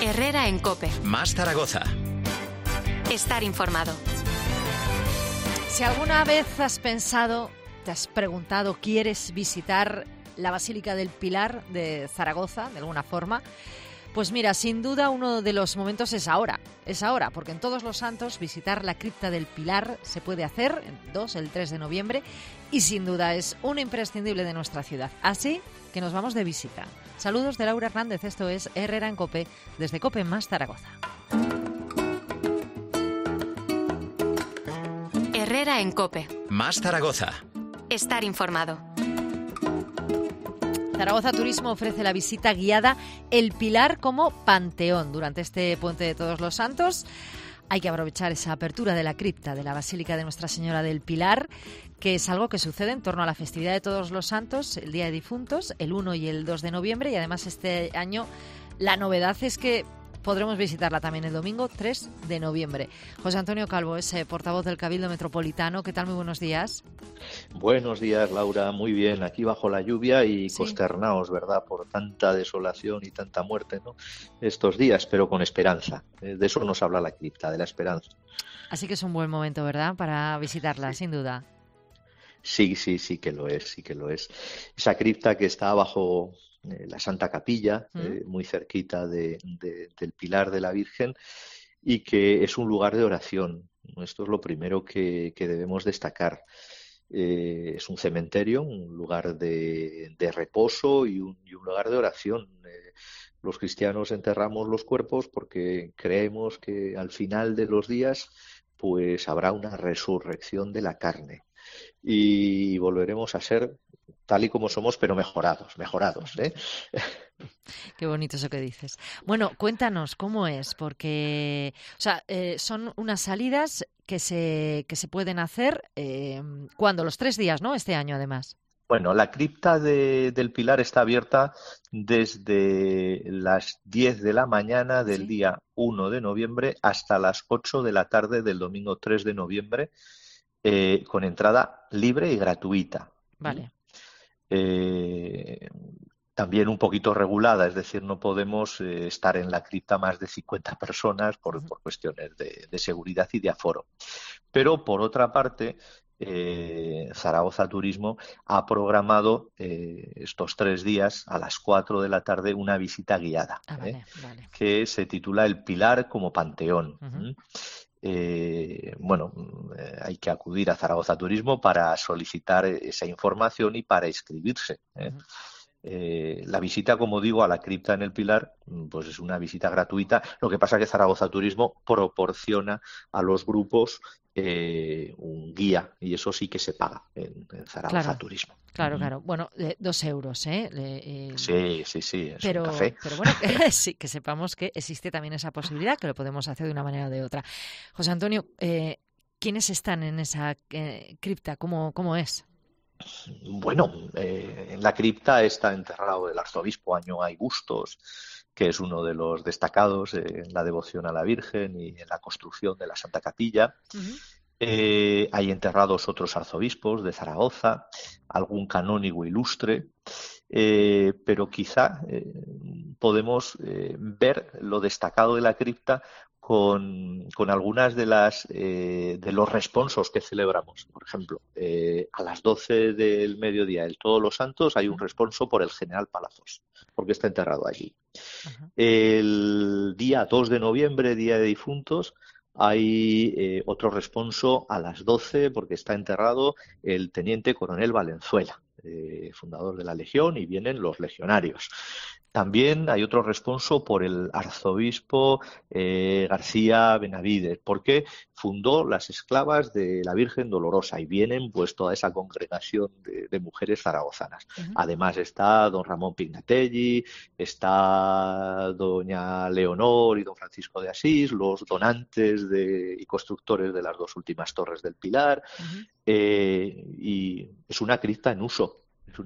Herrera en COPE. Más Zaragoza. Estar informado. Si alguna vez has pensado, te has preguntado, ¿quieres visitar la Basílica del Pilar de Zaragoza de alguna forma? Pues mira, sin duda uno de los momentos es ahora, porque en Todos los Santos visitar la cripta del Pilar se puede hacer el 3 de noviembre y sin duda es un imprescindible de nuestra ciudad. Así que nos vamos de visita. Saludos de Laura Hernández, esto es Herrera en COPE, desde COPE más Zaragoza. Herrera en COPE. Más Zaragoza. Estar informado. Zaragoza Turismo ofrece la visita guiada El Pilar como panteón durante este Puente de Todos los Santos. Hay que aprovechar esa apertura de la cripta de la Basílica de Nuestra Señora del Pilar, que es algo que sucede en torno a la festividad de Todos los Santos, el Día de Difuntos, el 1 y el 2 de noviembre. Y además este año la novedad es que podremos visitarla también el domingo 3 de noviembre. José Antonio Calvo es portavoz del Cabildo Metropolitano. ¿Qué tal? Muy buenos días. Buenos días, Laura. Muy bien. Aquí bajo la lluvia y sí, consternados, ¿verdad? Por tanta desolación y tanta muerte, ¿no? Estos días, pero con esperanza. De eso nos habla la cripta, de la esperanza. Así que es un buen momento, ¿verdad?, para visitarla, sin duda. Sí que lo es, sí que lo es. Esa cripta que está bajo la Santa Capilla, muy cerquita del Pilar de la Virgen, y que es un lugar de oración. Esto es lo primero que debemos destacar. Es un cementerio, un lugar de reposo y un lugar de oración. Los cristianos enterramos los cuerpos porque creemos que al final de los días pues habrá una resurrección de la carne y volveremos a ser tal y como somos, pero mejorados, ¿eh? Qué bonito eso que dices. Bueno, cuéntanos cómo es, porque son unas salidas que se pueden hacer cuando los 3 días, ¿no? Este año, además. Bueno, la cripta del Pilar está abierta desde las 10 de la mañana del día 1 de noviembre hasta las 8 de la tarde del domingo 3 de noviembre, con entrada libre y gratuita. Vale. También un poquito regulada, es decir, no podemos estar en la cripta más de 50 personas por cuestiones de seguridad y de aforo. Pero, por otra parte, Zaragoza Turismo ha programado estos 3 días a las 4 de la tarde una visita guiada, Vale. que se titula El Pilar como panteón. Hay que acudir a Zaragoza Turismo para solicitar esa información y para inscribirse. La visita, como digo, a la cripta en el Pilar, pues es una visita gratuita. Lo que pasa es que Zaragoza Turismo proporciona a los grupos un guía, y eso sí que se paga en Zaragoza Turismo. Claro. Bueno, 2 euros, ¿eh? Sí, es un café. Pero bueno, sí, que sepamos que existe también esa posibilidad, que lo podemos hacer de una manera o de otra. José Antonio, ¿quiénes están en esa cripta? ¿Cómo es? Bueno, en la cripta está enterrado el arzobispo Añoa y Bustos, que es uno de los destacados en la devoción a la Virgen y en la construcción de la Santa Capilla. Hay enterrados otros arzobispos de Zaragoza, algún canónigo ilustre, pero quizá podemos ver lo destacado de la cripta con algunas de los responsos que celebramos. Por ejemplo, a las 12 del mediodía del Todos los Santos hay un responso por el general Palazos, porque está enterrado allí. El día 2 de noviembre, Día de Difuntos, hay otro responso a las 12 porque está enterrado el teniente coronel Valenzuela, fundador de la Legión, y vienen los legionarios. También hay otro responso por el arzobispo García Benavides, porque fundó las esclavas de la Virgen Dolorosa, y vienen pues toda esa congregación de mujeres zaragozanas. Además está don Ramón Pignatelli, está doña Leonor y don Francisco de Asís, los donantes y constructores de las 2 últimas torres del Pilar, y es una cripta en uso.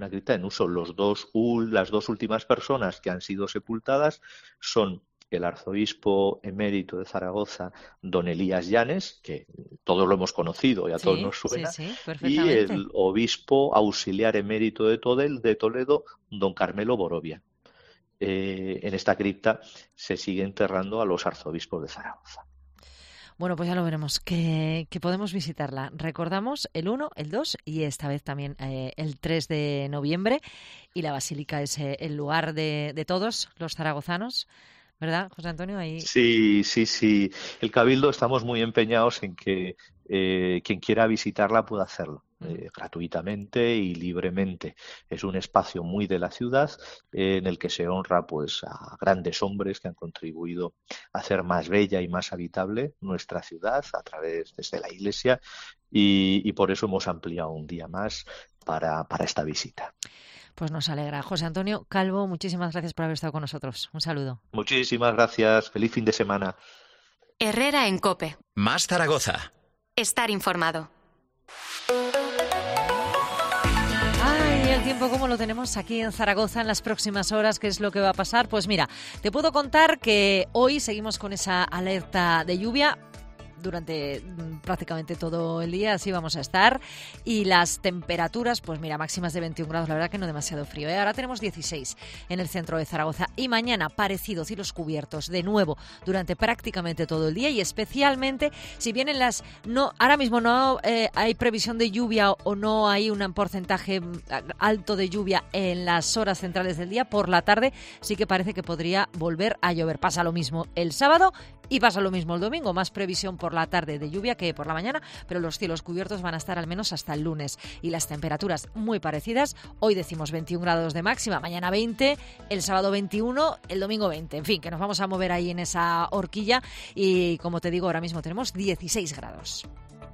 Las 2 últimas personas que han sido sepultadas son el arzobispo emérito de Zaragoza, don Elías Llanes, que todos lo hemos conocido y a todos nos suena, y el obispo auxiliar emérito de Toledo, don Carmelo Borovia. en esta cripta se sigue enterrando a los arzobispos de Zaragoza. Bueno, pues ya lo veremos, que podemos visitarla. Recordamos el 1, el 2 y esta vez también el 3 de noviembre. Y la Basílica es el lugar de todos los zaragozanos, ¿verdad, José Antonio? Ahí... Sí. El Cabildo estamos muy empeñados en que quien quiera visitarla pueda hacerlo. Gratuitamente y libremente. Es un espacio muy de la ciudad en el que se honra pues a grandes hombres que han contribuido a hacer más bella y más habitable nuestra ciudad a través desde la Iglesia y por eso hemos ampliado un día más para esta visita. Pues nos alegra. José Antonio Calvo, muchísimas gracias por haber estado con nosotros. Un saludo. Muchísimas gracias. Feliz fin de semana. Herrera en COPE. Más Zaragoza. Estar informado. El tiempo, ¿cómo lo tenemos aquí en Zaragoza en las próximas horas? ¿Qué es lo que va a pasar? Pues mira, te puedo contar que hoy seguimos con esa alerta de lluvia durante prácticamente todo el día, así vamos a estar. Y las temperaturas, pues mira, máximas de 21 grados, la verdad que no demasiado frío, ¿eh? Ahora tenemos 16 en el centro de Zaragoza. Y mañana, parecido, cielos cubiertos, de nuevo, durante prácticamente todo el día. Y especialmente, si bien ahora mismo no hay previsión de lluvia o no hay un porcentaje alto de lluvia en las horas centrales del día, por la tarde sí que parece que podría volver a llover. Pasa lo mismo el sábado y pasa lo mismo el domingo. Más previsión por la tarde de lluvia que por la mañana, pero los cielos cubiertos van a estar al menos hasta el lunes. Y las temperaturas muy parecidas. Hoy decimos 21 grados de máxima, mañana 20, el sábado 21, el domingo 20. En fin, que nos vamos a mover ahí en esa horquilla y, como te digo, ahora mismo tenemos 16 grados.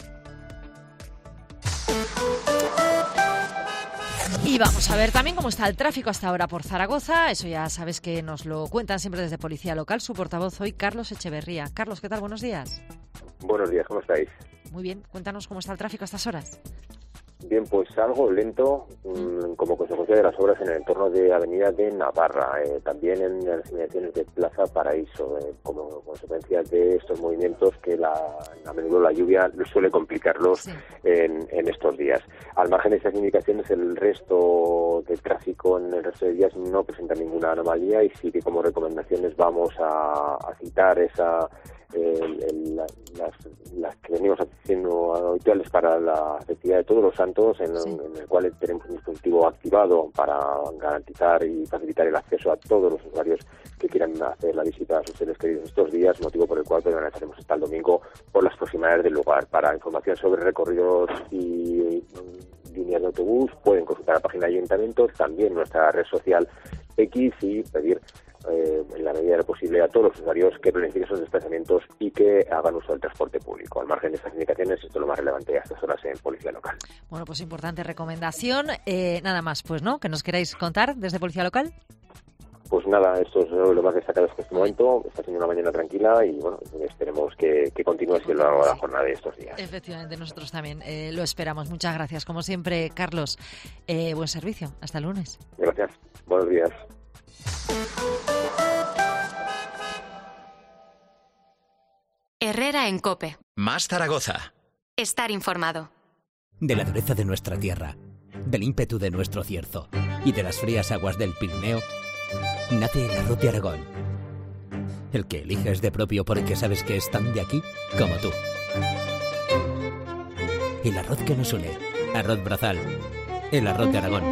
Y vamos a ver también cómo está el tráfico hasta ahora por Zaragoza. Eso ya sabes que nos lo cuentan siempre desde Policía Local. Su portavoz hoy, Carlos Echeverría. Carlos, ¿qué tal? Buenos días. Buenos días, ¿cómo estáis? Muy bien. Cuéntanos cómo está el tráfico a estas horas. Bien, pues algo lento como consecuencia de las obras en el entorno de Avenida de Navarra, también en las inmediaciones de Plaza Paraíso, como consecuencia de estos movimientos que a menudo la lluvia suele complicarlos en estos días. Al margen de estas indicaciones, el resto del tráfico en el resto de días no presenta ninguna anomalía y sí que como recomendaciones vamos a citar las que venimos haciendo habituales para la festividad de Todos los Santos, en el cual tenemos un dispositivo activado para garantizar y facilitar el acceso a todos los usuarios que quieran hacer la visita a sus seres queridos estos días, motivo por el cual permaneceremos hasta el domingo por las proximidades del lugar. Para información sobre recorridos y líneas de autobús pueden consultar la página de Ayuntamiento, también nuestra red social X y pedir en la medida de lo posible a todos los usuarios que planifiquen sus desplazamientos y que hagan uso del transporte público. Al margen de estas indicaciones, esto es lo más relevante a estas horas en Policía Local. Bueno, pues importante recomendación. Nada más, pues, ¿no? ¿Que nos queráis contar desde Policía Local? Pues nada, esto es lo más destacado hasta este momento. Está siendo una mañana tranquila y bueno, esperemos que continúe así a lo largo de la jornada de estos días. Efectivamente, nosotros también lo esperamos. Muchas gracias. Como siempre, Carlos, buen servicio. Hasta el lunes. Gracias. Buenos días. Herrera en COPE. Más Zaragoza. Estar informado. De la dureza de nuestra tierra, del ímpetu de nuestro cierzo y de las frías aguas del Pirineo, nace el arroz de Aragón. El que eliges de propio porque sabes que es tan de aquí como tú. El arroz que nos une. Arroz Brazal. El arroz de Aragón.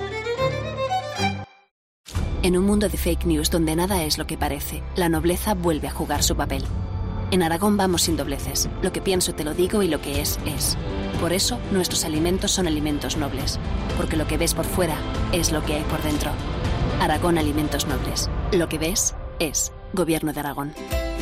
En un mundo de fake news donde nada es lo que parece, la nobleza vuelve a jugar su papel. En Aragón vamos sin dobleces. Lo que pienso te lo digo y lo que es. Por eso, nuestros alimentos son alimentos nobles. Porque lo que ves por fuera es lo que hay por dentro. Aragón Alimentos Nobles. Lo que ves es. Gobierno de Aragón.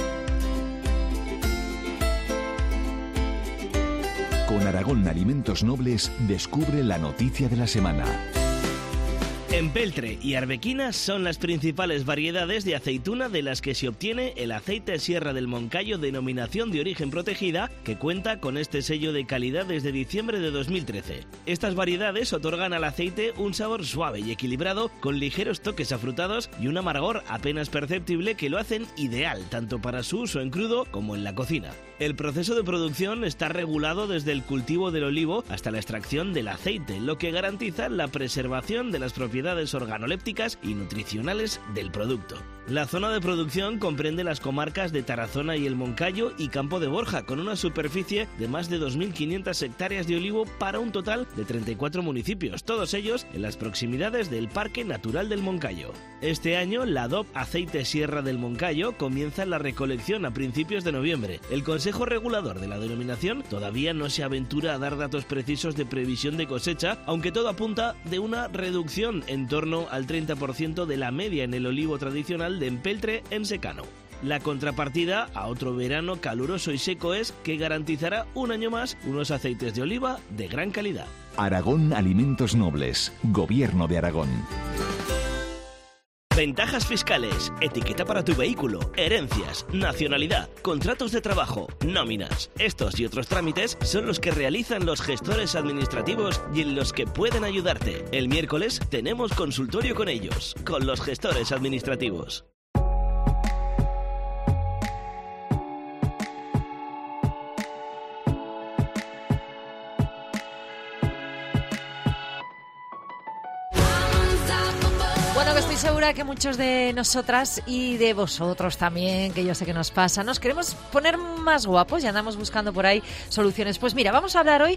Con Aragón Alimentos Nobles, descubre la noticia de la semana. Empeltre y Arbequina son las principales variedades de aceituna de las que se obtiene el aceite Sierra del Moncayo, denominación de origen protegida, que cuenta con este sello de calidad desde diciembre de 2013. Estas variedades otorgan al aceite un sabor suave y equilibrado, con ligeros toques afrutados y un amargor apenas perceptible que lo hacen ideal tanto para su uso en crudo como en la cocina. El proceso de producción está regulado desde el cultivo del olivo hasta la extracción del aceite, lo que garantiza la preservación de las propiedades propiedades organolépticas y nutricionales del producto. La zona de producción comprende las comarcas de Tarazona y el Moncayo y Campo de Borja, con una superficie de más de 2.500 hectáreas de olivo para un total de 34 municipios, todos ellos en las proximidades del Parque Natural del Moncayo. Este año, la DOP Aceite Sierra del Moncayo comienza la recolección a principios de noviembre. El Consejo Regulador de la denominación todavía no se aventura a dar datos precisos de previsión de cosecha, aunque todo apunta de una reducción en torno al 30% de la media en el olivo tradicional de empeltre en secano. La contrapartida a otro verano caluroso y seco es que garantizará un año más unos aceites de oliva de gran calidad. Aragón Alimentos Nobles, Gobierno de Aragón. Ventajas fiscales, etiqueta para tu vehículo, herencias, nacionalidad, contratos de trabajo, nóminas. Estos y otros trámites son los que realizan los gestores administrativos y en los que pueden ayudarte. El miércoles tenemos consultorio con ellos, con los gestores administrativos. Bueno, que estoy segura que muchos de nosotras y de vosotros también, que yo sé que nos pasa, nos queremos poner más guapos y andamos buscando por ahí soluciones. Pues mira, vamos a hablar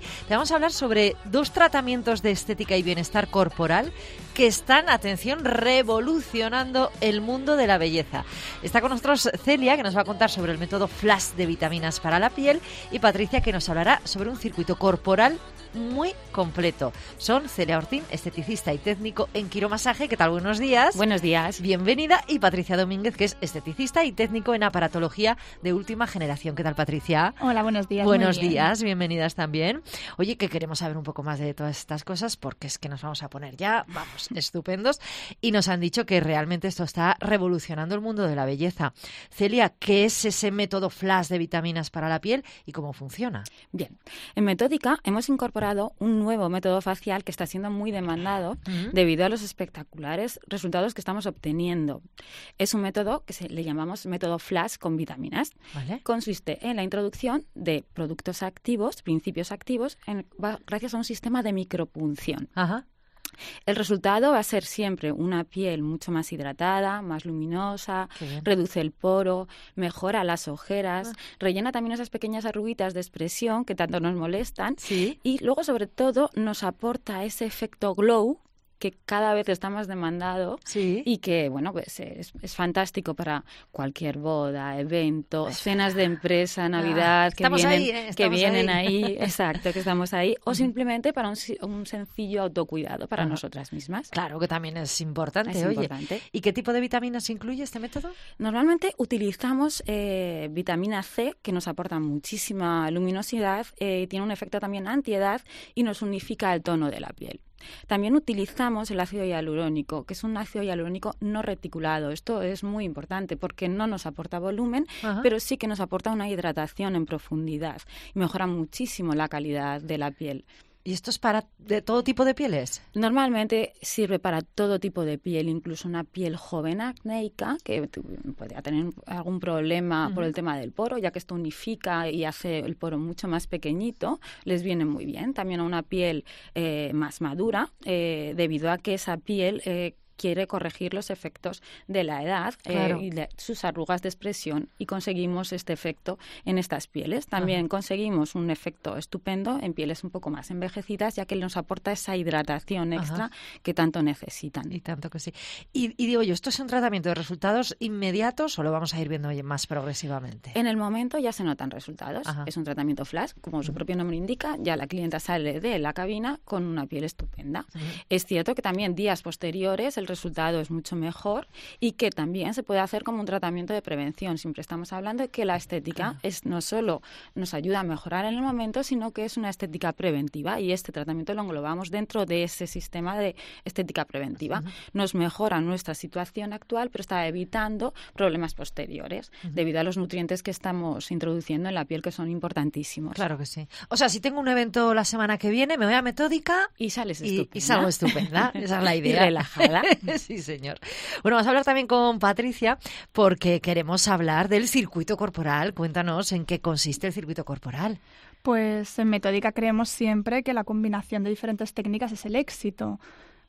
sobre 2 tratamientos de estética y bienestar corporal que están, atención, revolucionando el mundo de la belleza. Está con nosotros Celia, que nos va a contar sobre el método Flash de vitaminas para la piel, y Patricia, que nos hablará sobre un circuito corporal muy completo. Son Celia Ortín, esteticista y técnico en quiromasaje. ¿Qué tal? Buenos días. Buenos días. Bienvenida. Y Patricia Domínguez, que es esteticista y técnico en aparatología de última generación. ¿Qué tal, Patricia? Hola, buenos días. Buenos días, bienvenidas también. Oye, que queremos saber un poco más de todas estas cosas, porque es que nos vamos a poner ya, vamos, estupendos. Y nos han dicho que realmente esto está revolucionando el mundo de la belleza. Celia, ¿qué es ese método Flash de vitaminas para la piel y cómo funciona? Bien, en Metódica hemos incorporado un nuevo método facial que está siendo muy demandado debido a los espectaculares resultados que estamos obteniendo. Es un método que le llamamos método Flash con vitaminas. ¿Vale? Consiste en la introducción de productos activos, principios activos, gracias a un sistema de micropunción. Ajá. El resultado va a ser siempre una piel mucho más hidratada, más luminosa, reduce el poro, mejora las ojeras, rellena también esas pequeñas arruguitas de expresión que tanto nos molestan, y luego, sobre todo, nos aporta ese efecto glow que cada vez está más demandado y que, bueno, pues es fantástico para cualquier boda, evento, cenas de empresa, Navidad, que vienen ahí, exacto, que estamos ahí, o simplemente para un sencillo autocuidado para nosotras mismas. Claro, que también es importante. Importante. ¿Y qué tipo de vitaminas incluye este método? Normalmente utilizamos vitamina C, que nos aporta muchísima luminosidad, tiene un efecto también antiedad y nos unifica el tono de la piel. También utilizamos el ácido hialurónico, que es un ácido hialurónico no reticulado. Esto es muy importante porque no nos aporta volumen, pero sí que nos aporta una hidratación en profundidad y mejora muchísimo la calidad de la piel. ¿Y esto es para de todo tipo de pieles? Normalmente sirve para todo tipo de piel, incluso una piel joven acnéica que podría tener algún problema por el tema del poro, ya que esto unifica y hace el poro mucho más pequeñito, les viene muy bien. También a una piel más madura, debido a que esa piel quiere corregir los efectos de la edad y de sus arrugas de expresión, y conseguimos este efecto en estas pieles. También conseguimos un efecto estupendo en pieles un poco más envejecidas, ya que nos aporta esa hidratación extra que tanto necesitan. Y tanto que sí. Y digo yo, ¿esto es un tratamiento de resultados inmediatos o lo vamos a ir viendo más progresivamente? En el momento ya se notan resultados. Es un tratamiento Flash, como su propio nombre indica, ya la clienta sale de la cabina con una piel estupenda. Es cierto que también días posteriores el resultado es mucho mejor y que también se puede hacer como un tratamiento de prevención. Siempre estamos hablando de que la estética no solo nos ayuda a mejorar en el momento, sino que es una estética preventiva, y este tratamiento lo englobamos dentro de ese sistema de estética preventiva. Nos mejora nuestra situación actual, pero está evitando problemas posteriores debido a los nutrientes que estamos introduciendo en la piel, que son importantísimos. Claro que sí. O sea, si tengo un evento la semana que viene, me voy a Metódica y sales estupenda. Y salgo estupenda. Esa es la idea. Y relajada. Sí, señor. Bueno, vamos a hablar también con Patricia porque queremos hablar del circuito corporal. Cuéntanos en qué consiste el circuito corporal. Pues en Metódica creemos siempre que la combinación de diferentes técnicas es el éxito.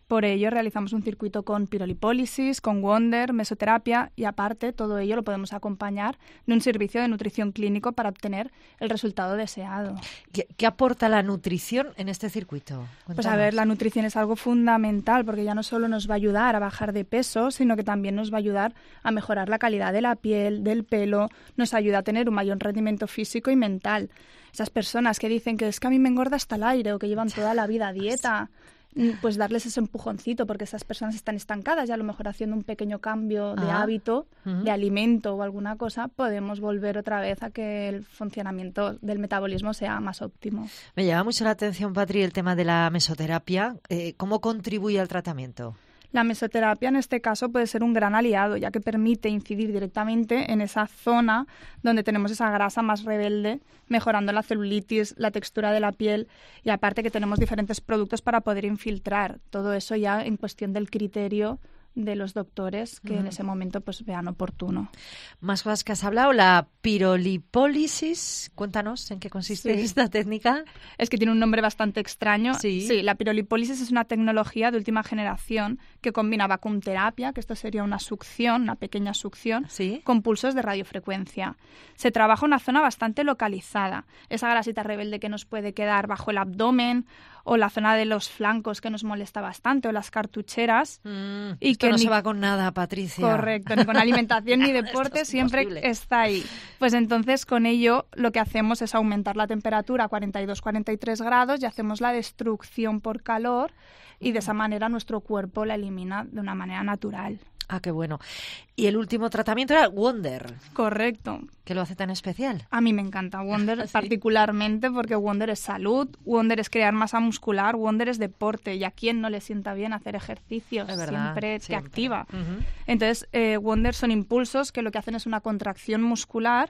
Por ello realizamos un circuito con pirolipólisis, con Wonder, mesoterapia y aparte todo ello lo podemos acompañar de un servicio de nutrición clínico para obtener el resultado deseado. ¿Qué aporta la nutrición en este circuito? Cuéntanos. Pues a ver, la nutrición es algo fundamental porque ya no solo nos va a ayudar a bajar de peso, sino que también nos va a ayudar a mejorar la calidad de la piel, del pelo, nos ayuda a tener un mayor rendimiento físico y mental. Esas personas que dicen que es que a mí me engorda hasta el aire o que llevan toda la vida a dieta, pues darles ese empujoncito porque esas personas están estancadas y a lo mejor haciendo un pequeño cambio de hábito, de alimento o alguna cosa, podemos volver otra vez a que el funcionamiento del metabolismo sea más óptimo. Me llama mucho la atención, Patri, el tema de la mesoterapia. ¿Cómo contribuye al tratamiento? La mesoterapia en este caso puede ser un gran aliado, ya que permite incidir directamente en esa zona donde tenemos esa grasa más rebelde, mejorando la celulitis, la textura de la piel y aparte que tenemos diferentes productos para poder infiltrar. Todo eso ya en cuestión del criterio de los doctores que en ese momento pues vean oportuno. Más cosas que has hablado, la pirolipólisis. Cuéntanos en qué consiste esta técnica. Es que tiene un nombre bastante extraño. Sí, la pirolipólisis es una tecnología de última generación que combina vacunterapia, que esto sería una succión, una pequeña succión, con pulsos de radiofrecuencia. Se trabaja una zona bastante localizada. Esa grasita rebelde que nos puede quedar bajo el abdomen o la zona de los flancos que nos molesta bastante o las cartucheras. Y que no se va con nada, Patricia. Correcto, ni con alimentación ni deporte, siempre está ahí. Pues entonces con ello lo que hacemos es aumentar la temperatura a 42-43 grados y hacemos la destrucción por calor y de esa manera nuestro cuerpo la elimina de una manera natural. Ah, qué bueno. Y el último tratamiento era Wonder. Correcto. ¿Qué lo hace tan especial? A mí me encanta Wonder particularmente porque Wonder es salud, Wonder es crear masa muscular, Wonder es deporte y a quién no le sienta bien hacer ejercicios, siempre te activa. Entonces, Wonder son impulsos que lo que hacen es una contracción muscular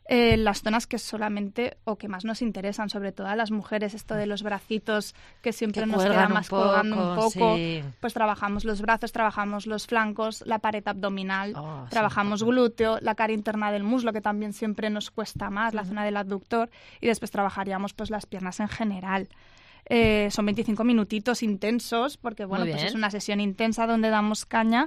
las zonas que solamente o que más nos interesan, sobre todo a las mujeres, esto de los bracitos que siempre nos queda más colgando un poco, pues trabajamos los brazos, trabajamos los flancos, la pared abdominal, trabajamos glúteo, la cara interna del muslo que también siempre nos cuesta más, la zona del abductor y después trabajaríamos pues las piernas en general. Son 25 minutitos intensos porque bueno, pues es una sesión intensa donde damos caña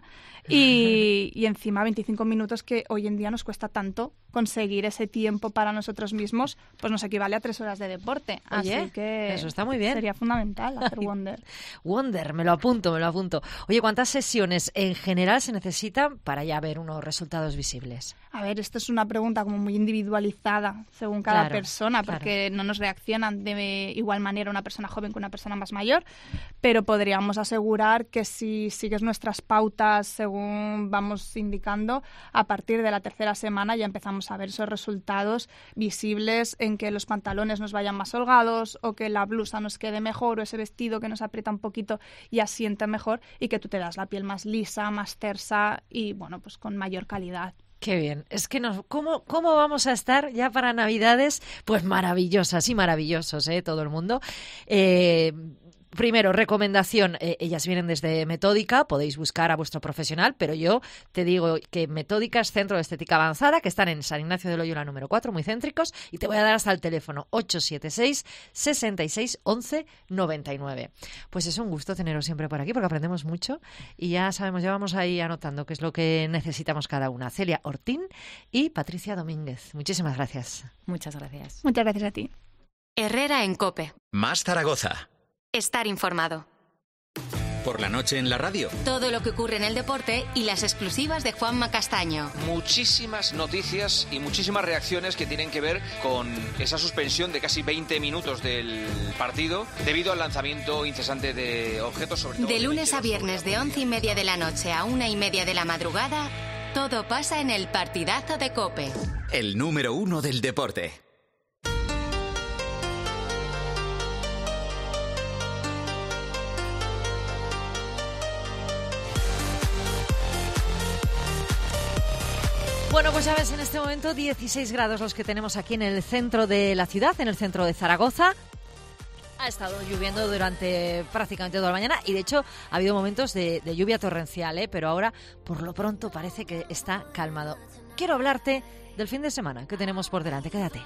y encima 25 minutos que hoy en día nos cuesta tanto conseguir ese tiempo para nosotros mismos, pues nos equivale a 3 horas de deporte. Oye, así que eso está muy bien. Sería fundamental hacer Wonder. Wonder, me lo apunto. Oye, ¿cuántas sesiones en general se necesitan para ya ver unos resultados visibles? A ver, esto es una pregunta como muy individualizada según cada persona, porque no nos reaccionan de igual manera una persona joven que una persona más mayor, pero podríamos asegurar que si sigues nuestras pautas según vamos indicando, a partir de la 3ª semana ya empezamos a ver esos resultados visibles en que los pantalones nos vayan más holgados o que la blusa nos quede mejor o ese vestido que nos aprieta un poquito y asiente mejor y que tú te das la piel más lisa, más tersa y bueno, pues con mayor calidad. Qué bien. Es que ¿cómo vamos a estar ya para Navidades? Pues maravillosas y maravillosos, todo el mundo. Primero, recomendación, ellas vienen desde Metódica, podéis buscar a vuestro profesional, pero yo te digo que Metódica es Centro de Estética Avanzada, que están en San Ignacio de Loyola número 4, muy céntricos, y te voy a dar hasta el teléfono 876 66 11 99. Pues es un gusto teneros siempre por aquí, porque aprendemos mucho, y ya vamos ahí anotando qué es lo que necesitamos cada una. Celia Ortín y Patricia Domínguez. Muchísimas gracias. Muchas gracias. Muchas gracias a ti. Herrera en COPE. Más Zaragoza. Estar informado. Por la noche en la radio. Todo lo que ocurre en el deporte y las exclusivas de Juanma Castaño. Muchísimas noticias y muchísimas reacciones que tienen que ver con esa suspensión de casi 20 minutos del partido debido al lanzamiento incesante de objetos, sobre todo de lunes a viernes de 11:30 de la noche a 1:30 de la madrugada, todo pasa en el partidazo de COPE. El número 1 del deporte. Bueno, pues ya ves, en este momento 16 grados los que tenemos aquí en el centro de la ciudad, en el centro de Zaragoza. Ha estado lloviendo durante prácticamente toda la mañana y de hecho ha habido momentos de lluvia torrencial, pero ahora por lo pronto parece que está calmado. Quiero hablarte del fin de semana que tenemos por delante, quédate.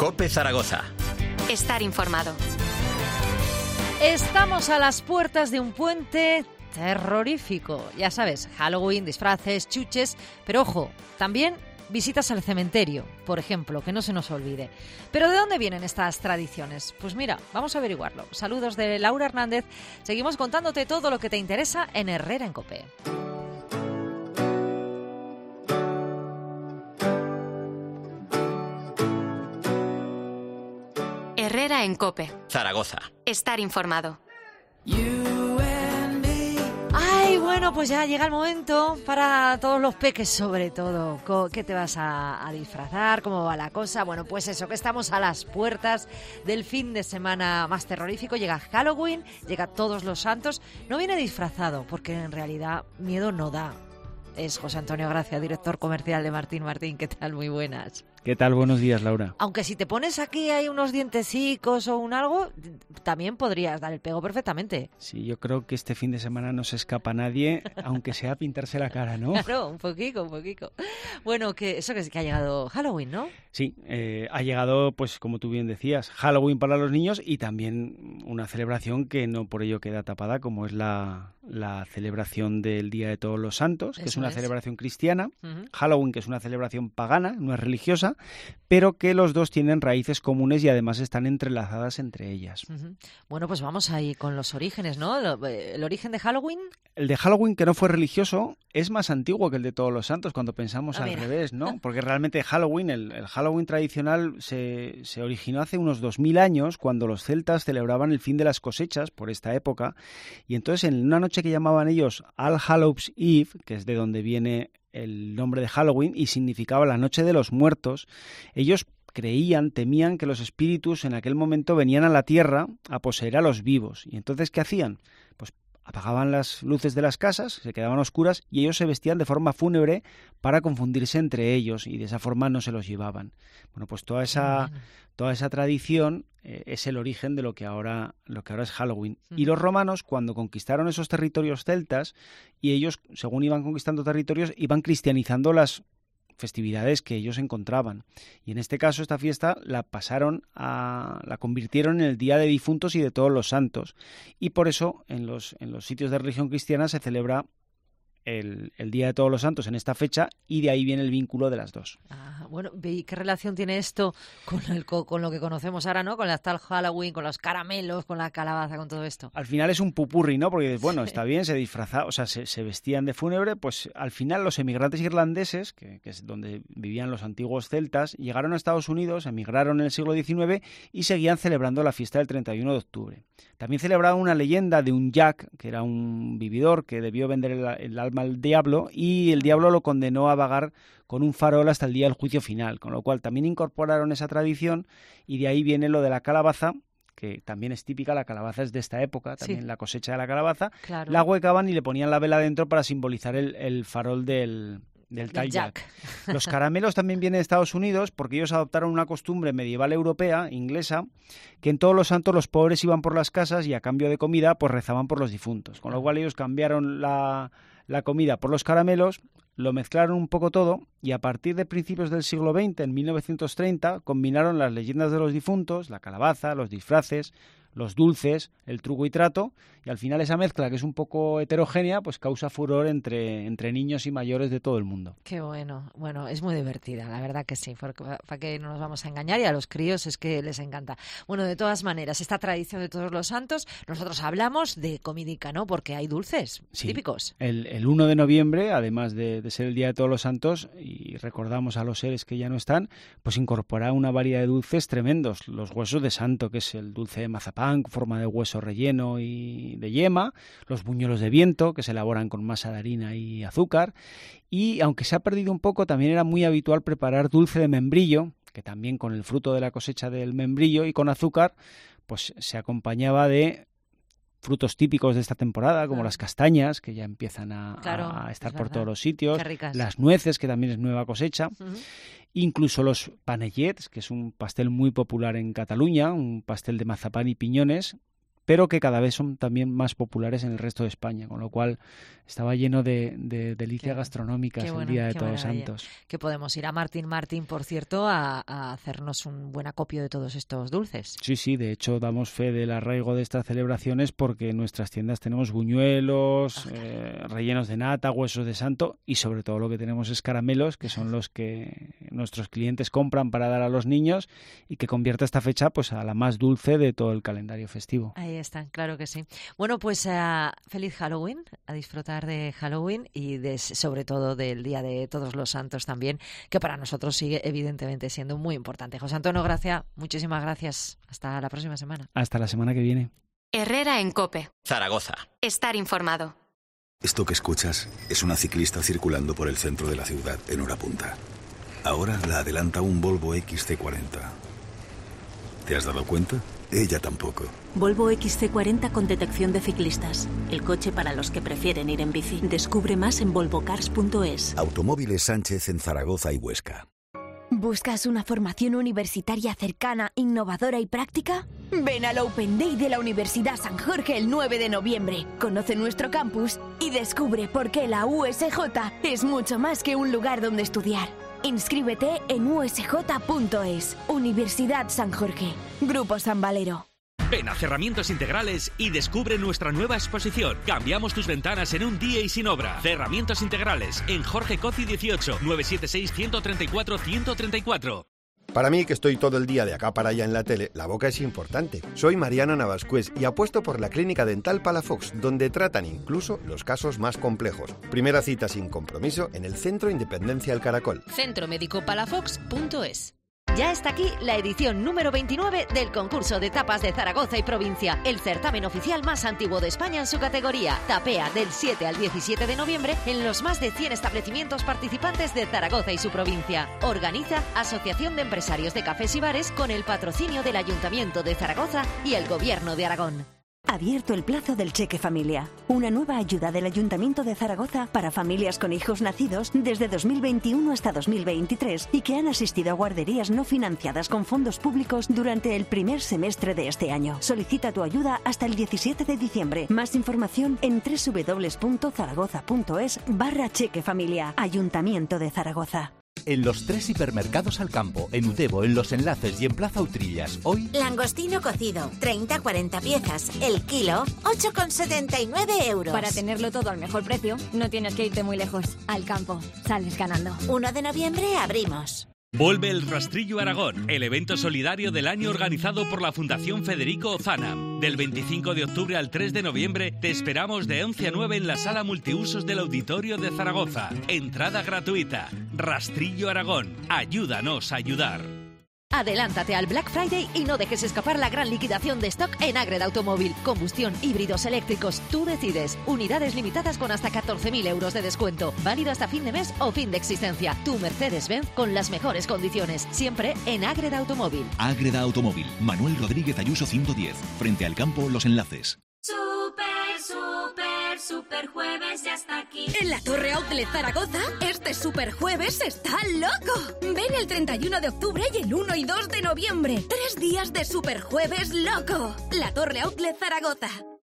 COPE Zaragoza. Estar informado. Estamos a las puertas de un puente terrorífico. Ya sabes, Halloween, disfraces, chuches, pero ojo, también visitas al cementerio, por ejemplo, que no se nos olvide. ¿Pero de dónde vienen estas tradiciones? Pues mira, vamos a averiguarlo. Saludos de Laura Hernández. Seguimos contándote todo lo que te interesa en Herrera en COPE. Herrera en COPE. Zaragoza. Estar informado. Ay, bueno, pues ya llega el momento para todos los peques, sobre todo. ¿Qué te vas a disfrazar? ¿Cómo va la cosa? Bueno, pues eso, que estamos a las puertas del fin de semana más terrorífico. Llega Halloween, llega Todos los Santos. No viene disfrazado, porque en realidad miedo no da. Es José Antonio Gracia, director comercial de Martín Martín. ¿Qué tal? Muy buenas. ¿Qué tal? Buenos días, Laura. Aunque si te pones aquí hay unos dientesicos o un algo, también podrías dar el pego perfectamente. Sí, yo creo que este fin de semana no se escapa nadie, aunque sea pintarse la cara, ¿no? Claro, un poquito. Bueno, que ha llegado Halloween, ¿no? Sí, ha llegado, pues como tú bien decías, Halloween para los niños y también una celebración que no por ello queda tapada, como es la celebración del Día de Todos los Santos, que es una celebración cristiana, Halloween, que es una celebración pagana, no es religiosa, pero que los dos tienen raíces comunes y además están entrelazadas entre ellas. Bueno, pues vamos ahí con los orígenes, ¿no? ¿El origen de Halloween? El de Halloween, que no fue religioso, es más antiguo que el de Todos los Santos cuando pensamos al revés, ¿no? Porque realmente Halloween, el Halloween tradicional se originó hace unos 2000 años cuando los celtas celebraban el fin de las cosechas por esta época, y entonces en una noche que llamaban ellos All Hallows Eve, que es de donde viene el nombre de Halloween y significaba la noche de los muertos, ellos temían que los espíritus en aquel momento venían a la tierra a poseer a los vivos. ¿Y entonces qué hacían? Pues apagaban las luces de las casas, se quedaban oscuras y ellos se vestían de forma fúnebre para confundirse entre ellos y de esa forma no se los llevaban. Bueno, pues toda esa tradición es el origen de lo que ahora es Halloween. Y los romanos, cuando conquistaron esos territorios celtas, y ellos, según iban conquistando territorios, iban cristianizando las festividades que ellos encontraban. Y en este caso esta fiesta la convirtieron en el Día de Difuntos y de Todos los Santos. Y por eso en los sitios de religión cristiana se celebra el Día de Todos los Santos en esta fecha y de ahí viene el vínculo de las dos. Bueno, ¿y qué relación tiene esto con lo que conocemos ahora, ¿no? Con el tal Halloween, con los caramelos, con la calabaza, con todo esto. Al final es un pupurri, ¿no? Porque, bueno, está bien, se disfrazaban, o sea, se vestían de fúnebre, pues al final los emigrantes irlandeses, que es donde vivían los antiguos celtas, llegaron a Estados Unidos, emigraron en el siglo XIX y seguían celebrando la fiesta del 31 de octubre. También celebraban una leyenda de un Jack, que era un vividor que debió vender el alma al diablo y el diablo lo condenó a vagar con un farol hasta el día del juicio final, con lo cual también incorporaron esa tradición y de ahí viene lo de la calabaza, que también es típica, la calabaza es de esta época, también la cosecha de la calabaza, claro. La huecaban y le ponían la vela dentro para simbolizar el farol del tal Jack. Los caramelos también vienen de Estados Unidos porque ellos adoptaron una costumbre medieval europea, inglesa, que en Todos los Santos los pobres iban por las casas y a cambio de comida pues rezaban por los difuntos, con lo cual ellos cambiaron la comida por los caramelos, lo mezclaron un poco todo y a partir de principios del siglo XX, en 1930, combinaron las leyendas de los difuntos, la calabaza, los disfraces, los dulces, el truco y trato, y al final esa mezcla, que es un poco heterogénea, pues causa furor entre niños y mayores de todo el mundo. Qué bueno. Bueno, es muy divertida, la verdad que sí, para que no nos vamos a engañar, y a los críos es que les encanta. Bueno, de todas maneras, esta tradición de Todos los Santos, nosotros hablamos de comidica, ¿no? Porque hay dulces típicos. El 1 de noviembre, además de ser el Día de Todos los Santos, y recordamos a los seres que ya no están, pues incorpora una variedad de dulces tremendos. Los huesos de santo, que es el dulce de mazapán, con forma de hueso relleno y de yema, los buñuelos de viento, que se elaboran con masa de harina y azúcar, y aunque se ha perdido un poco, también era muy habitual preparar dulce de membrillo, que también con el fruto de la cosecha del membrillo y con azúcar, pues se acompañaba de frutos típicos de esta temporada, como las castañas, que ya empiezan a estar por todos los sitios, las nueces, que también es nueva cosecha, incluso los panellets, que es un pastel muy popular en Cataluña, un pastel de mazapán y piñones, pero que cada vez son también más populares en el resto de España, con lo cual estaba lleno de delicias gastronómicas el Día de Todos Santos. Que podemos ir a Martín, por cierto, a hacernos un buen acopio de todos estos dulces. Sí, de hecho damos fe del arraigo de estas celebraciones porque en nuestras tiendas tenemos buñuelos, rellenos de nata, huesos de santo y sobre todo lo que tenemos es caramelos, que son los que nuestros clientes compran para dar a los niños y que convierte esta fecha pues a la más dulce de todo el calendario festivo. Ahí están, claro que sí. Bueno, pues feliz Halloween, a disfrutar de Halloween y sobre todo del Día de Todos los Santos también, que para nosotros sigue evidentemente siendo muy importante. José Antonio Gracia, muchísimas gracias. Hasta la próxima semana. Hasta la semana que viene. Herrera en COPE. Zaragoza. Estar informado. Esto que escuchas es una ciclista circulando por el centro de la ciudad en hora punta. Ahora la adelanta un Volvo XC40. ¿Te has dado cuenta? Ella tampoco. Volvo XC40 con detección de ciclistas. El coche para los que prefieren ir en bici. Descubre más en volvocars.es. Automóviles Sánchez en Zaragoza y Huesca. ¿Buscas una formación universitaria cercana, innovadora y práctica? Ven al Open Day de la Universidad San Jorge el 9 de noviembre. Conoce nuestro campus y descubre por qué la USJ es mucho más que un lugar donde estudiar. Inscríbete en usj.es. Universidad San Jorge. Grupo San Valero. Ven a Cerramientos Integrales y descubre nuestra nueva exposición. Cambiamos tus ventanas en un día y sin obra. Cerramientos Integrales en Jorge Coci 18, 976-134-134. Para mí, que estoy todo el día de acá para allá en la tele, la boca es importante. Soy Mariano Navascués y apuesto por la Clínica Dental Palafox, donde tratan incluso los casos más complejos. Primera cita sin compromiso en el Centro Independencia El Caracol. Centromedicopalafox.es. Ya está aquí la edición número 29 del concurso de tapas de Zaragoza y provincia, el certamen oficial más antiguo de España en su categoría. Tapea del 7 al 17 de noviembre en los más de 100 establecimientos participantes de Zaragoza y su provincia. Organiza Asociación de Empresarios de Cafés y Bares con el patrocinio del Ayuntamiento de Zaragoza y el Gobierno de Aragón. Abierto el plazo del Cheque Familia, una nueva ayuda del Ayuntamiento de Zaragoza para familias con hijos nacidos desde 2021 hasta 2023 y que han asistido a guarderías no financiadas con fondos públicos durante el primer semestre de este año. Solicita tu ayuda hasta el 17 de diciembre. Más información en www.zaragoza.es/Cheque Familia. Ayuntamiento de Zaragoza. En los 3 hipermercados Alcampo, en Utebo, en Los Enlaces y en Plaza Utrillas, hoy... Langostino cocido, 30-40 piezas, el kilo, 8,79 euros. Para tenerlo todo al mejor precio, no tienes que irte muy lejos. Alcampo, sales ganando. 1 de noviembre abrimos. Vuelve el Rastrillo Aragón, el evento solidario del año organizado por la Fundación Federico Ozana. Del 25 de octubre al 3 de noviembre te esperamos de 11 a 9 en la sala multiusos del Auditorio de Zaragoza. Entrada gratuita. Rastrillo Aragón, ayúdanos a ayudar. Adelántate al Black Friday y no dejes escapar la gran liquidación de stock en Ágreda Automóvil. Combustión, híbridos, eléctricos, tú decides. Unidades limitadas con hasta 14.000 euros de descuento. Válido hasta fin de mes o fin de existencia. Tu Mercedes-Benz con las mejores condiciones. Siempre en Ágreda Automóvil. Ágreda Automóvil. Manuel Rodríguez Ayuso 110. Frente al campo Los Enlaces. Super jueves ya está aquí. En la Torre Outlet Zaragoza, este super jueves está loco. Ven el 31 de octubre y el 1 y 2 de noviembre. 3 días de super jueves loco. La Torre Outlet Zaragoza.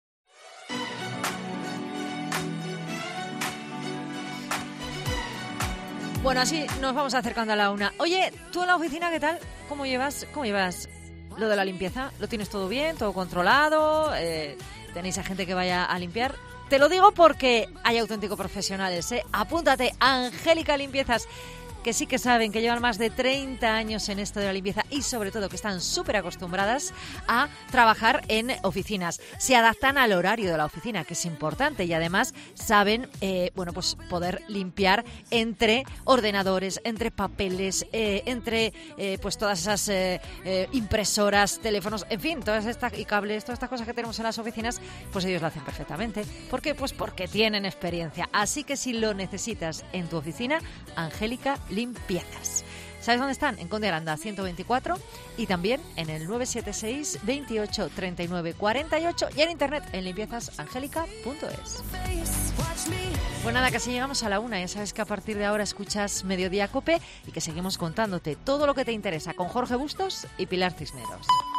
Bueno, así nos vamos acercando a la una. Oye, ¿tú en la oficina qué tal? ¿Cómo llevas lo de la limpieza? ¿Lo tienes todo bien? ¿Todo controlado? ¿Tenéis a gente que vaya a limpiar? Te lo digo porque hay auténticos profesionales, ¿eh? Apúntate, Angélica Limpiezas, que sí que saben, que llevan más de 30 años en esto de la limpieza y sobre todo que están súper acostumbradas a trabajar en oficinas. Se adaptan al horario de la oficina, que es importante, y además saben pues poder limpiar entre ordenadores, entre papeles, entre pues todas esas impresoras, teléfonos, en fin, todas estas y cables, todas estas cosas que tenemos en las oficinas, pues ellos lo hacen perfectamente. ¿Por qué? Pues porque tienen experiencia. Así que si lo necesitas en tu oficina, Angélica Limpiezas. ¿Sabes dónde están? En Conde Aranda 124 y también en el 976 28 39 48 y en internet en limpiezasangélica.es. Pues nada, casi llegamos a la una. Ya sabes que a partir de ahora escuchas Mediodía Cope y que seguimos contándote todo lo que te interesa con Jorge Bustos y Pilar Cisneros.